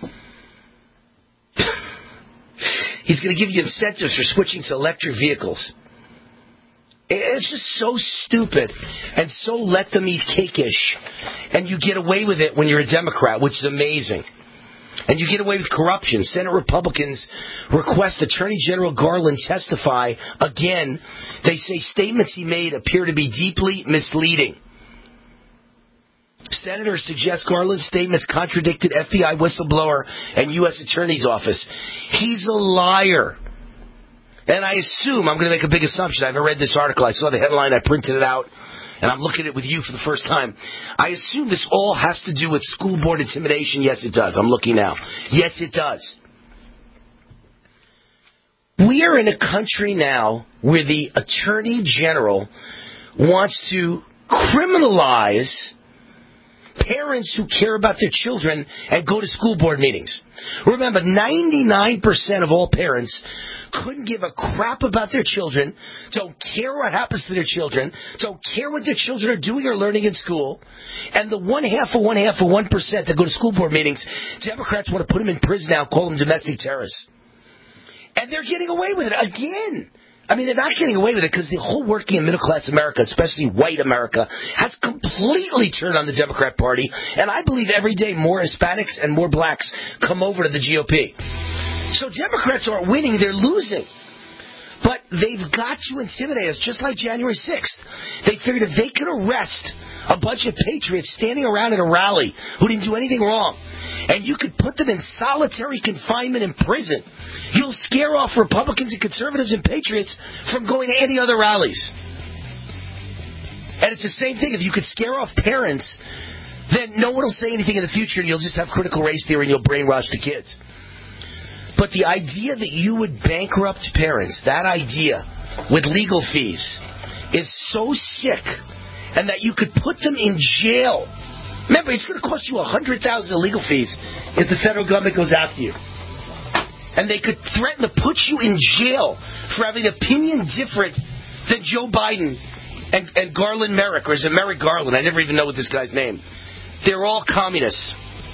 [SPEAKER 4] He's going to give you incentives for switching to electric vehicles. It's just so stupid and so let them eat cake-ish. And you get away with it when you're a Democrat, which is amazing. And you get away with corruption. Senate Republicans request Attorney General Garland testify again. They say statements he made appear to be deeply misleading. Senators suggest Garland's statements contradicted F B I whistleblower and U S Attorney's Office. He's a liar. And I assume, I'm going to make a big assumption. I haven't read this article. I saw the headline. I printed it out. And I'm looking at it with you for the first time. I assume this all has to do with school board intimidation. Yes, it does. I'm looking now. Yes, it does. We are in a country now where the Attorney General wants to criminalize parents who care about their children and go to school board meetings. Remember, ninety-nine percent of all parents couldn't give a crap about their children, don't care what happens to their children, don't care what their children are doing or learning in school. And the one half of one half of one percent that go to school board meetings, Democrats want to put them in prison now, call them domestic terrorists. And they're getting away with it again. I mean, they're not getting away with it because the whole working and middle-class America, especially white America, has completely turned on the Democrat Party. And I believe every day more Hispanics and more blacks come over to the G O P. So Democrats aren't winning, they're losing. But they've got to intimidate us, just like January sixth. They figured if they could arrest a bunch of patriots standing around at a rally who didn't do anything wrong, and you could put them in solitary confinement in prison, you'll scare off Republicans and conservatives and patriots from going to any other rallies. And it's the same thing. If you could scare off parents, then no one will say anything in the future, and you'll just have critical race theory and you'll brainwash the kids. But the idea that you would bankrupt parents, that idea with legal fees, is so sick, and that you could put them in jail. Remember, it's going to cost you one hundred thousand dollars in legal fees if the federal government goes after you. And they could threaten to put you in jail for having an opinion different than Joe Biden and, and Garland Merrick, or is it Merrick Garland? I never even know what this guy's name. They're all communists.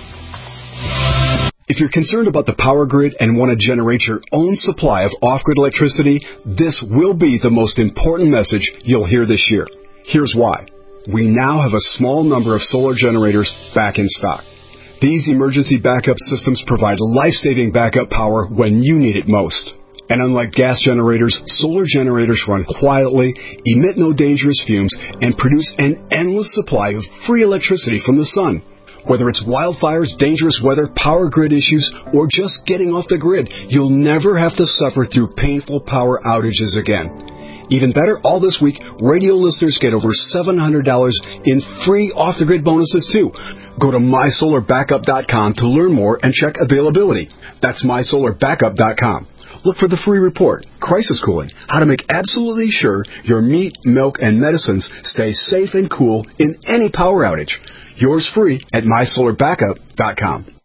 [SPEAKER 2] If you're concerned about the power grid and want to generate your own supply of off-grid electricity, this will be the most important message you'll hear this year. Here's why. We now have a small number of solar generators back in stock. These emergency backup systems provide life-saving backup power when you need it most. And unlike gas generators, solar generators run quietly, emit no dangerous fumes, and produce an endless supply of free electricity from the sun. Whether it's wildfires, dangerous weather, power grid issues, or just getting off the grid, you'll never have to suffer through painful power outages again. Even better, all this week, radio listeners get over seven hundred dollars in free off-the-grid bonuses, too. Go to my solar backup dot com to learn more and check availability. That's my solar backup dot com. Look for the free report, Crisis Cooling, how to make absolutely sure your meat, milk, and medicines stay safe and cool in any power outage. Yours free at my solar backup dot com.